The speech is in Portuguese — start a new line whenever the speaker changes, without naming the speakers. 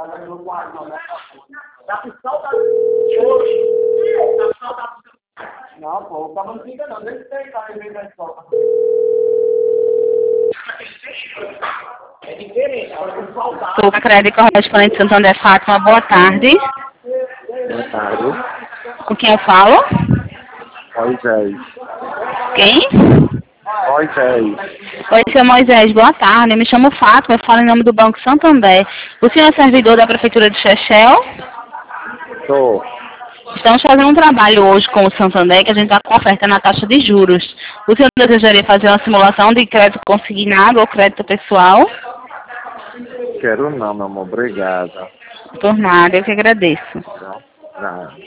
Não, pô, o cara não fica não, nem tem cara em vez da escola. É diferente, agora o faltado.
Sou Crédito Correspondente Santander Fátima, boa tarde.
Boa tarde.
Com quem eu falo?
Moisés.
Quem?
Moisés.
Oi, seu Moisés, boa tarde. Eu me chamo Fátima, eu falo em nome do Banco Santander. O senhor é servidor da Prefeitura de Chechel?
Sou.
Estamos fazendo um trabalho hoje com o Santander, que a gente está com oferta na taxa de juros. O senhor desejaria fazer uma simulação de crédito consignado ou crédito pessoal?
Quero não, meu amor. Obrigada.
Por nada, eu que agradeço.
Não.